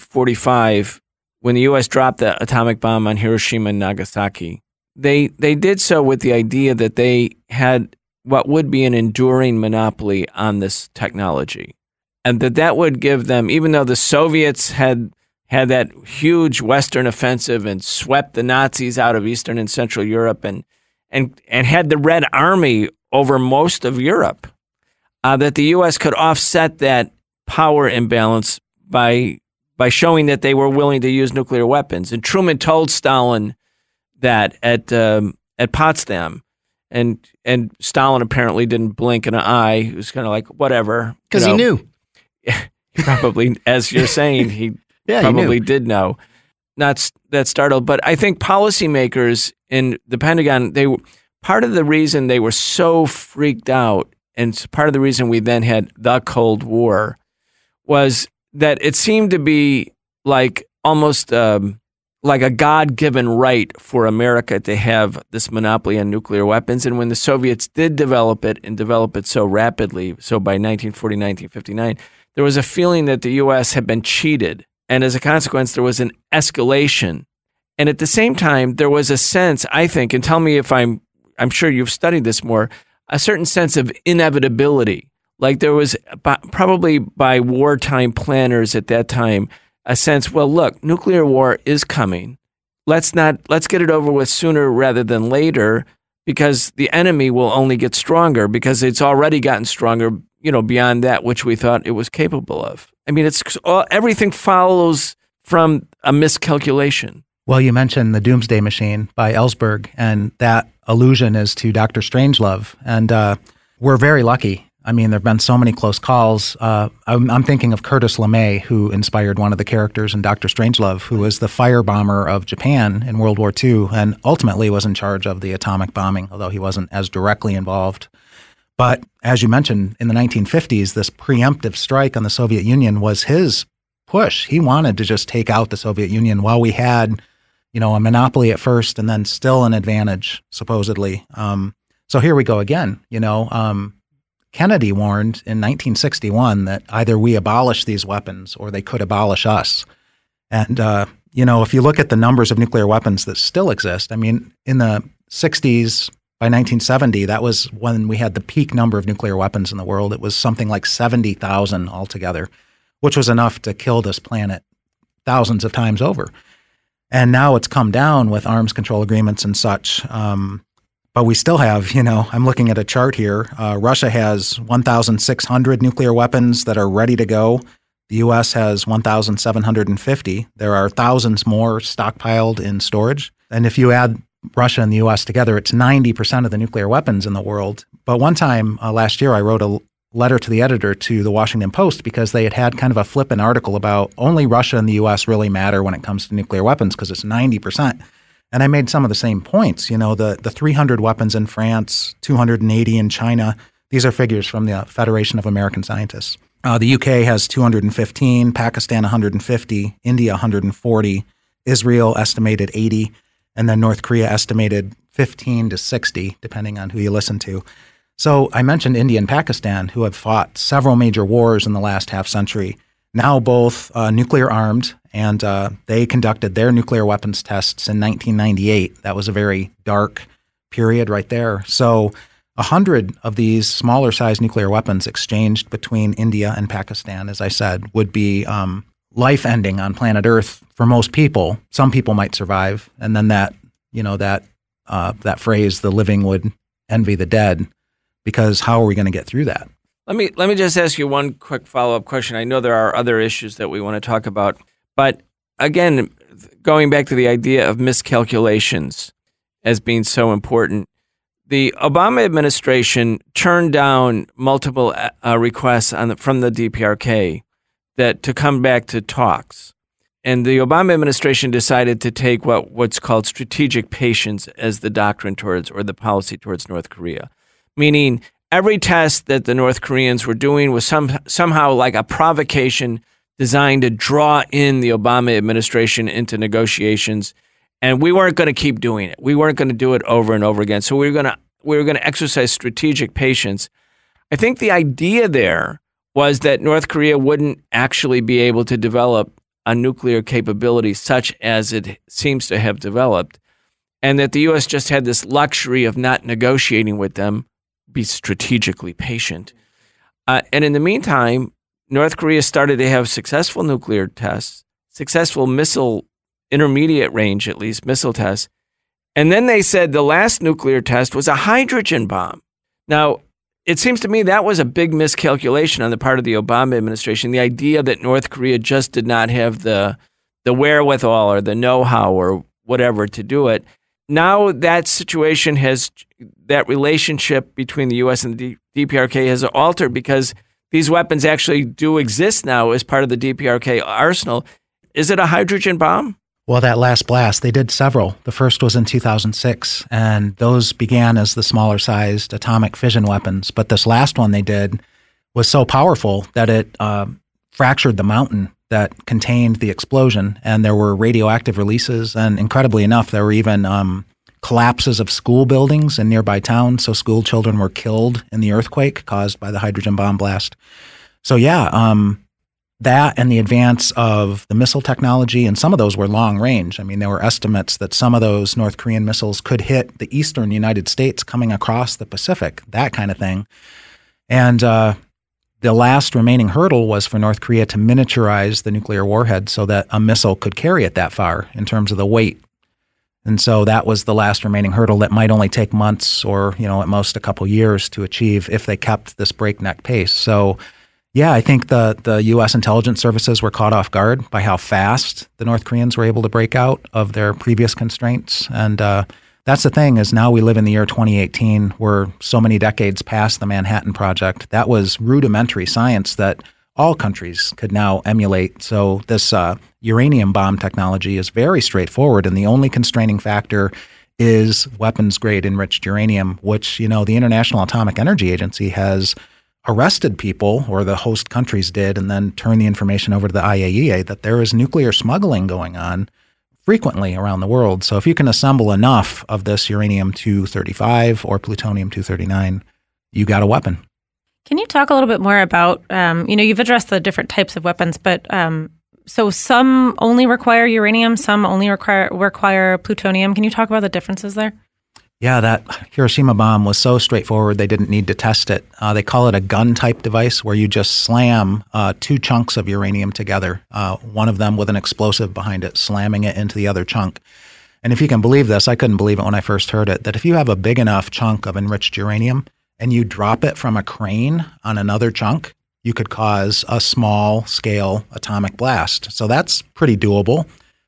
1945, when the U.S. dropped the atomic bomb on Hiroshima and Nagasaki, they did so with the idea that they had what would be an enduring monopoly on this technology. And that would give them, even though the Soviets had that huge Western offensive and swept the Nazis out of Eastern and Central Europe and had the Red Army over most of Europe, that the U.S. could offset that power imbalance by showing that they were willing to use nuclear weapons. And Truman told Stalin that at Potsdam, and Stalin apparently didn't blink an eye. He was kind of like, whatever. Because he knew. Probably, as you're saying, he probably did know. Not that startled, but I think policymakers in the Pentagon, part of the reason they were so freaked out, and part of the reason we then had the Cold War, was that it seemed to be like almost like a God-given right for America to have this monopoly on nuclear weapons. And when the Soviets did develop it and develop it so rapidly, so by 1940, 1959, there was a feeling that the U.S. had been cheated. And as a consequence, there was an escalation. And at the same time, there was a sense, I think, and tell me if I'm sure you've studied this more, a certain sense of inevitability. Like there was probably by wartime planners at that time, a sense, well, look, nuclear war is coming. Let's get it over with sooner rather than later, because the enemy will only get stronger because it's already gotten stronger, you know, beyond that which we thought it was capable of. I mean, everything follows from a miscalculation. Well, you mentioned The Doomsday Machine by Ellsberg, and that allusion is to Dr. Strangelove. And we're very lucky. I mean, there have been so many close calls. I'm thinking of Curtis LeMay, who inspired one of the characters in Dr. Strangelove, who was the firebomber of Japan in World War II and ultimately was in charge of the atomic bombing, although he wasn't as directly involved. But as you mentioned, in the 1950s, this preemptive strike on the Soviet Union was his push. He wanted to just take out the Soviet Union while we had, you know, a monopoly at first and then still an advantage, supposedly. So here we go again, you know. Kennedy warned in 1961 that either we abolish these weapons or they could abolish us. And, you know, if you look at the numbers of nuclear weapons that still exist, I mean, in the 60s, by 1970, that was when we had the peak number of nuclear weapons in the world. It was something like 70,000 altogether, which was enough to kill this planet thousands of times over. And now it's come down with arms control agreements and such. But we still have, you know, I'm looking at a chart here. Russia has 1,600 nuclear weapons that are ready to go. The U.S. has 1,750. There are thousands more stockpiled in storage. And if you add Russia and the U.S. together, it's 90% of the nuclear weapons in the world. But one time last year, I wrote a letter to the editor to the Washington Post because they had kind of a flippant article about only Russia and the U.S. really matter when it comes to nuclear weapons because it's 90%. And I made some of the same points. You know, the 300 weapons in France, 280 in China. These are figures from the Federation of American Scientists. The UK has 215, Pakistan 150, India 140, Israel estimated 80, and then North Korea estimated 15 to 60, depending on who you listen to. So I mentioned India and Pakistan, who have fought several major wars in the last half century, now both nuclear armed, and they conducted their nuclear weapons tests in 1998. That was a very dark period right there. So 100 of these smaller size nuclear weapons exchanged between India and Pakistan, as I said, would be life-ending on planet Earth for most people. Some people might survive, and then that phrase, "the living would envy the dead," because how are we going to get through that? Let me just ask you one quick follow-up question. I know there are other issues that we want to talk about, but again, going back to the idea of miscalculations as being so important, the Obama administration turned down multiple requests from the DPRK to come back to talks. And the Obama administration decided to take what's called strategic patience as the doctrine towards, or the policy towards, North Korea. Meaning every test that the North Koreans were doing was somehow like a provocation designed to draw in the Obama administration into negotiations. And we weren't going to keep doing it. We weren't going to do it over and over again. So we were going to exercise strategic patience. I think the idea there was that North Korea wouldn't actually be able to develop a nuclear capability such as it seems to have developed, and that the U.S. just had this luxury of not negotiating with them, be strategically patient. And in the meantime, North Korea started to have successful nuclear tests, successful missile, intermediate range at least, missile tests. And then they said the last nuclear test was a hydrogen bomb. Now, it seems to me that was a big miscalculation on the part of the Obama administration, the idea that North Korea just did not have the wherewithal or the know-how or whatever to do it. Now that situation that relationship between the U.S. and the DPRK has altered because these weapons actually do exist now as part of the DPRK arsenal. Is it a hydrogen bomb? Well, that last blast, they did several. The first was in 2006, and those began as the smaller-sized atomic fission weapons. But this last one they did was so powerful that it fractured the mountain that contained the explosion, and there were radioactive releases. And incredibly enough, there were even collapses of school buildings in nearby towns, so school children were killed in the earthquake caused by the hydrogen bomb blast. So yeah, that and the advance of the missile technology, and some of those were long range. I mean, there were estimates that some of those North Korean missiles could hit the eastern United States coming across the Pacific, that kind of thing. And the last remaining hurdle was for North Korea to miniaturize the nuclear warhead so that a missile could carry it that far in terms of the weight. And so that was the last remaining hurdle that might only take months or, at most a couple years to achieve if they kept this breakneck pace. So yeah, I think the U.S. intelligence services were caught off guard by how fast the North Koreans were able to break out of their previous constraints. And that's the thing, is now we live in the year 2018. We're so many decades past the Manhattan Project. That was rudimentary science that all countries could now emulate. So this uranium bomb technology is very straightforward, and the only constraining factor is weapons-grade enriched uranium, which, the International Atomic Energy Agency has arrested people, or the host countries did, and then turned the information over to the IAEA that there is nuclear smuggling going on frequently around the world. So if you can assemble enough of this uranium-235 or plutonium-239, you got a weapon. Can you talk a little bit more about, you've addressed the different types of weapons, but so some only require uranium, some only require plutonium. Can you talk about the differences there? Yeah, that Hiroshima bomb was so straightforward they didn't need to test it. They call it a gun-type device where you just slam two chunks of uranium together, one of them with an explosive behind it, slamming it into the other chunk. And if you can believe this, I couldn't believe it when I first heard it, that if you have a big enough chunk of enriched uranium and you drop it from a crane on another chunk, you could cause a small-scale atomic blast. So that's pretty doable.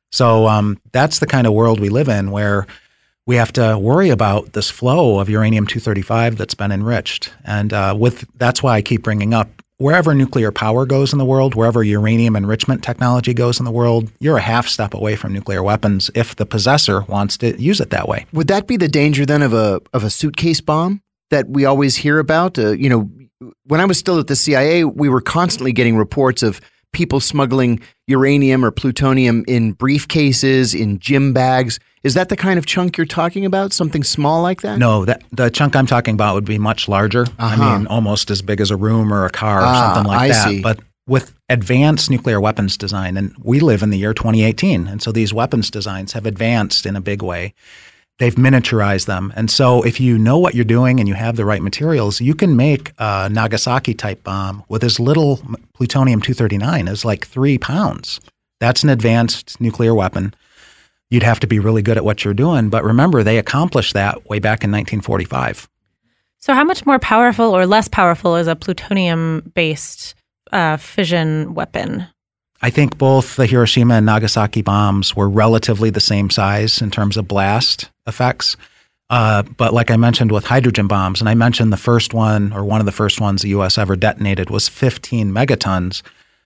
So that's the kind of world we live in, where we have to worry about this flow of uranium-235 that's been enriched. And that's why I keep bringing up, wherever nuclear power goes in the world, wherever uranium enrichment technology goes in the world, you're a half step away from nuclear weapons if the possessor wants to use it that way. Would that be the danger then of a suitcase bomb that we always hear about? When I was still at the CIA, we were constantly getting reports of people smuggling uranium or plutonium in briefcases, in gym bags. Is that the kind of chunk you're talking about? Something small like that? No, the chunk I'm talking about would be much larger. I mean, almost as big as a room or a car or something like that. See. But with advanced nuclear weapons design, and we live in the year 2018, and so these weapons designs have advanced in a big way. They've miniaturized them. And so if you know what you're doing and you have the right materials, you can make a Nagasaki-type bomb with as little plutonium-239 as like 3 pounds. That's an advanced nuclear weapon. You'd have to be really good at what you're doing. But remember, they accomplished that way back in 1945. So how much more powerful or less powerful is a plutonium-based fission weapon? I think both the Hiroshima and Nagasaki bombs were relatively the same size in terms of blast effects. But like I mentioned with hydrogen bombs, and I mentioned the first one, or one of the first ones the U.S. ever detonated, was 15 megatons,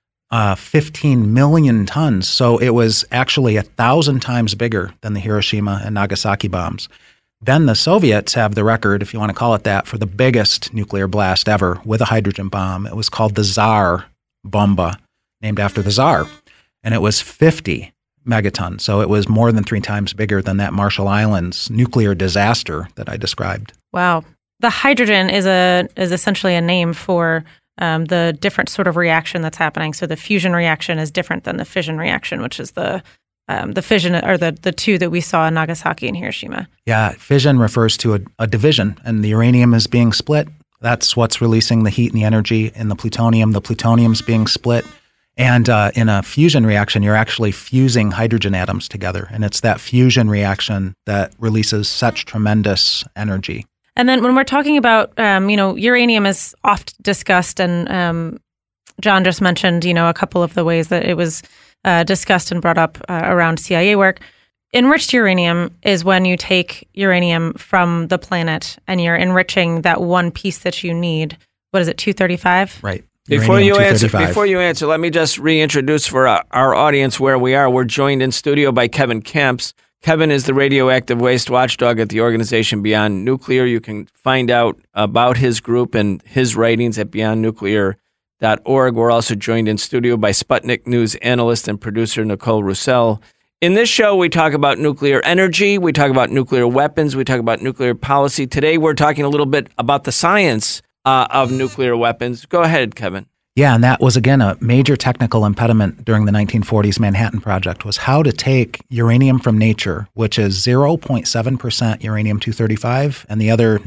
15 million tons. So it was actually 1,000 times bigger than the Hiroshima and Nagasaki bombs. Then the Soviets have the record, if you want to call it that, for the biggest nuclear blast ever with a hydrogen bomb. It was called the Tsar Bomba, named after the Tsar, and it was 50 megatons. So it was more than 3 times bigger than that Marshall Islands nuclear disaster that I described. Wow. The hydrogen is essentially a name for the different sort of reaction that's happening. So the fusion reaction is different than the fission reaction, which is the fission, or the two that we saw in Nagasaki and Hiroshima. Yeah, fission refers to a division, and the uranium is being split. That's what's releasing the heat and the energy in the plutonium. The plutonium's being split. And in a fusion reaction, you're actually fusing hydrogen atoms together. And it's that fusion reaction that releases such tremendous energy. And then when we're talking about, uranium is oft discussed, and John just mentioned, a couple of the ways that it was discussed and brought up around CIA work. Enriched uranium is when you take uranium from the planet and you're enriching that one piece that you need. What is it, 235? Right. Before you answer, let me just reintroduce for our audience where we are. We're joined in studio by Kevin Kemps. Kevin is the radioactive waste watchdog at the organization Beyond Nuclear. You can find out about his group and his writings at beyondnuclear.org. We're also joined in studio by Sputnik News analyst and producer Nicole Roussel. In this show, we talk about nuclear energy, we talk about nuclear weapons, we talk about nuclear policy. Today, we're talking a little bit about the science of nuclear weapons. Go ahead, Kevin. Yeah, and that was, again, a major technical impediment during the 1940s Manhattan Project, was how to take uranium from nature, which is 0.7% uranium-235, and the other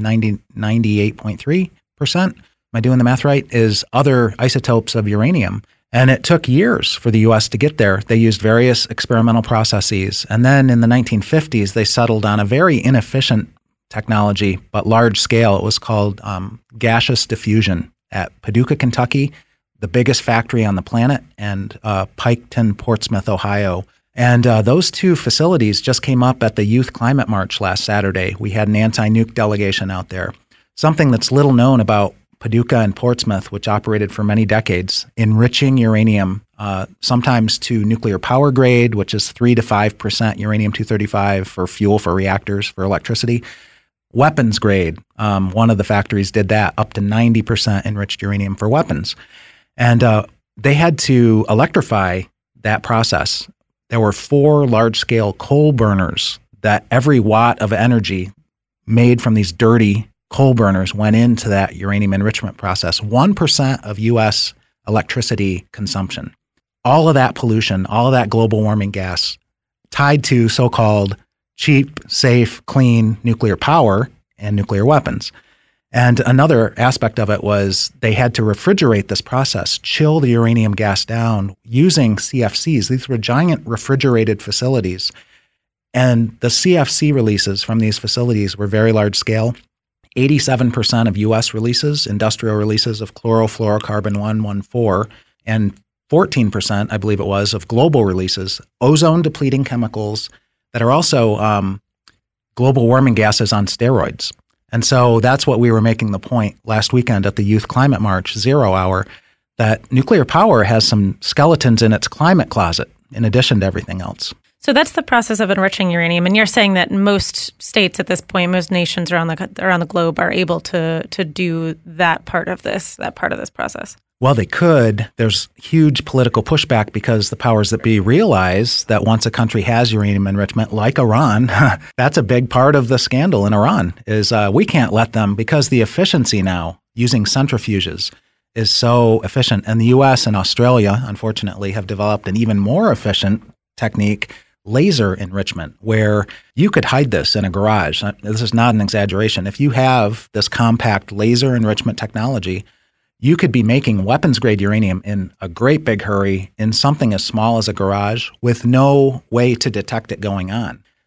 98.3%, am I doing the math right, is other isotopes of uranium. And it took years for the U.S. to get there. They used various experimental processes. And then in the 1950s, they settled on a very inefficient technology, but large scale. It was called gaseous diffusion at Paducah, Kentucky, the biggest factory on the planet, and Piketon, Portsmouth, Ohio. And those two facilities just came up at the Youth Climate March last Saturday. We had an anti-nuke delegation out there. Something that's little known about Paducah and Portsmouth, which operated for many decades, enriching uranium, sometimes to nuclear power grade, which is 3 to 5% uranium-235 for fuel for reactors, for electricity. Weapons grade, one of the factories did that, up to 90% enriched uranium for weapons. And they had to electrify that process. There were 4 large-scale coal burners that every watt of energy made from these dirty coal burners went into that uranium enrichment process. 1% of U.S. electricity consumption. All of that pollution, all of that global warming gas tied to so-called cheap, safe, clean nuclear power and nuclear weapons. And another aspect of it was they had to refrigerate this process, chill the uranium gas down using CFCs. These were giant refrigerated facilities. And the CFC releases from these facilities were very large scale. 87% of U.S. releases, industrial releases of chlorofluorocarbon-114, and 14%, I believe it was, of global releases, ozone-depleting chemicals that are also global warming gases on steroids. And so that's what we were making the point last weekend at the Youth Climate March 0 Hour, that nuclear power has some skeletons in its climate closet in addition to everything else. So that's the process of enriching uranium. And you're saying that most states at this point, most nations around the globe are able to do that part of this process. Well, they could. There's huge political pushback because the powers that be realize that once a country has uranium enrichment, like Iran, that's a big part of the scandal in Iran, is we can't let them, because the efficiency now using centrifuges is so efficient. And the U.S. and Australia, unfortunately, have developed an even more efficient technique, laser enrichment, where you could hide this in a garage. This is not an exaggeration. If you have this compact laser enrichment technology, you could be making weapons-grade uranium in a great big hurry in something as small as a garage with no way to detect it going on.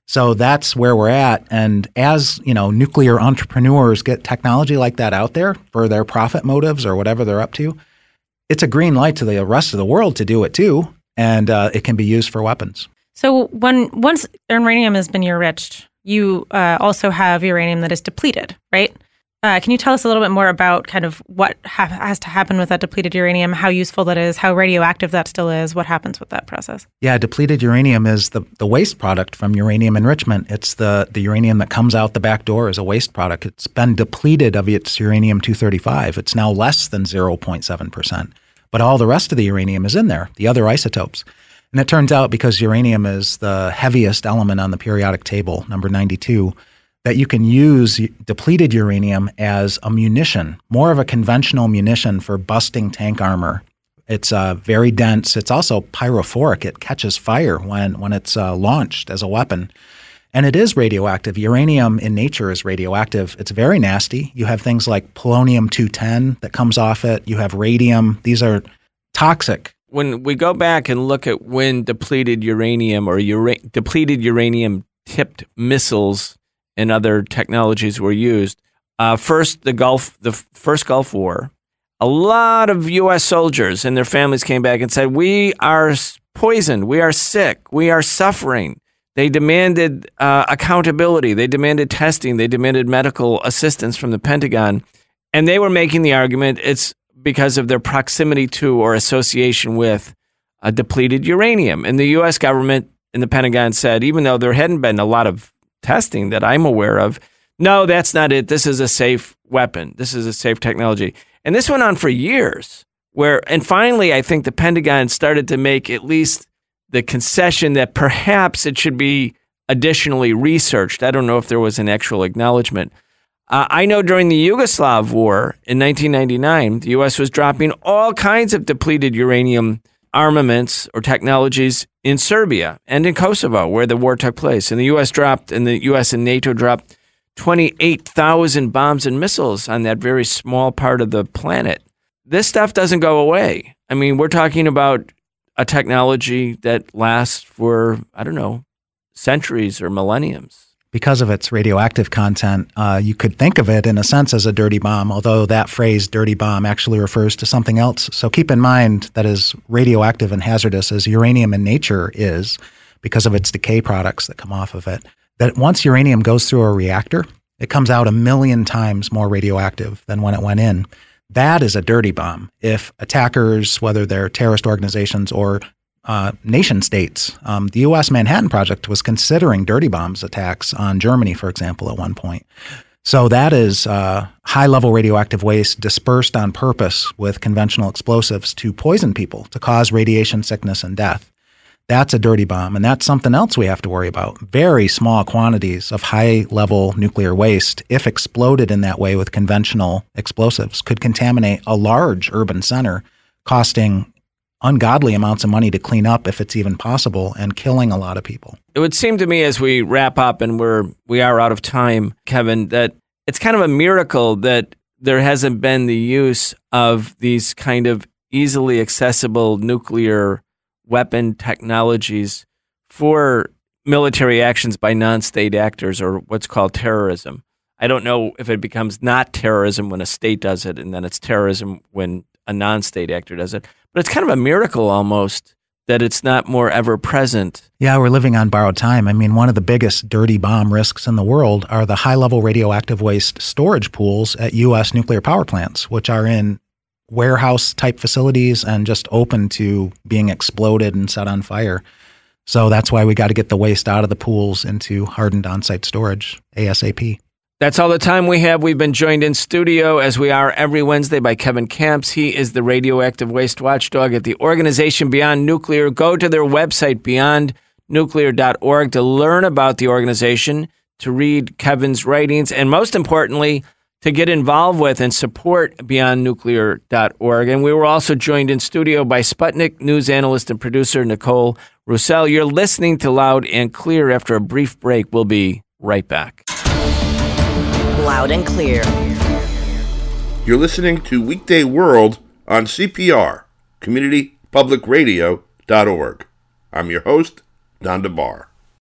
So that's where we're at. And as, nuclear entrepreneurs get technology like that out there for their profit motives or whatever they're up to, it's a green light to the rest of the world to do it too. And it can be used for weapons. So once uranium has been enriched, you also have uranium that is depleted, right? Can you tell us a little bit more about kind of what has to happen with that depleted uranium, how useful that is, how radioactive that still is, what happens with that process? Yeah, depleted uranium is the waste product from uranium enrichment. It's the uranium that comes out the back door as a waste product. It's been depleted of its uranium-235. It's now less than 0.7%. But all the rest of the uranium is in there, the other isotopes. And it turns out because uranium is the heaviest element on the periodic table, number 92, that you can use depleted uranium as a munition, more of a conventional munition for busting tank armor. It's very dense. It's also pyrophoric. It catches fire when it's launched as a weapon. And it is radioactive. Uranium in nature is radioactive. It's very nasty. You have things like polonium-210 that comes off it. You have radium. These are toxic. When we go back and look at when depleted uranium or depleted uranium-tipped missiles and other technologies were used. The first Gulf War, a lot of U.S. soldiers and their families came back and said, "We are poisoned. We are sick. We are suffering." They demanded accountability. They demanded testing. They demanded medical assistance from the Pentagon. And they were making the argument it's because of their proximity to or association with depleted uranium. And the U.S. government and the Pentagon said, even though there hadn't been a lot of testing that I'm aware of, no, that's not it. This is a safe weapon. This is a safe technology. And this went on for years and finally, I think the Pentagon started to make at least the concession that perhaps it should be additionally researched. I don't know if there was an actual acknowledgement. I know during the Yugoslav war in 1999, the U.S. was dropping all kinds of depleted uranium armaments or technologies in Serbia and in Kosovo, where the war took place. And the U.S. and NATO dropped 28,000 bombs and missiles on that very small part of the planet. This stuff doesn't go away. I mean, we're talking about a technology that lasts for, centuries or millenniums. Because of its radioactive content, you could think of it in a sense as a dirty bomb, although that phrase dirty bomb actually refers to something else. So keep in mind that as radioactive and hazardous as uranium in nature is, because of its decay products that come off of it, that once uranium goes through a reactor, it comes out 1 million times more radioactive than when it went in. That is a dirty bomb. If attackers, whether they're terrorist organizations or nation states. The U.S. Manhattan Project was considering dirty bombs attacks on Germany, for example, at one point. So that is high-level radioactive waste dispersed on purpose with conventional explosives to poison people, to cause radiation sickness and death. That's a dirty bomb, and that's something else we have to worry about. Very small quantities of high-level nuclear waste, if exploded in that way with conventional explosives, could contaminate a large urban center, costing ungodly amounts of money to clean up if it's even possible, and killing a lot of people. It would seem to me as we wrap up and we are out of time, Kevin, that it's kind of a miracle that there hasn't been the use of these kind of easily accessible nuclear weapon technologies for military actions by non-state actors or what's called terrorism. I don't know if it becomes not terrorism when a state does it and then it's terrorism when a non-state actor does it. But it's kind of a miracle almost that it's not more ever present. Yeah, we're living on borrowed time. I mean, one of the biggest dirty bomb risks in the world are the high-level radioactive waste storage pools at U.S. nuclear power plants, which are in warehouse-type facilities and just open to being exploded and set on fire. So that's why we got to get the waste out of the pools into hardened on-site storage ASAP. That's all the time we have. We've been joined in studio, as we are every Wednesday, by Kevin Kamps. He is the radioactive waste watchdog at the organization Beyond Nuclear. Go to their website, beyondnuclear.org, to learn about the organization, to read Kevin's writings, and most importantly, to get involved with and support beyondnuclear.org. And we were also joined in studio by Sputnik news analyst and producer Nicole Roussel. You're listening to Loud and Clear. After a brief break, we'll be right back. Loud and Clear. You're listening to Weekday World on CPR, CommunityPublicRadio.org. I'm your host, Don DeBar.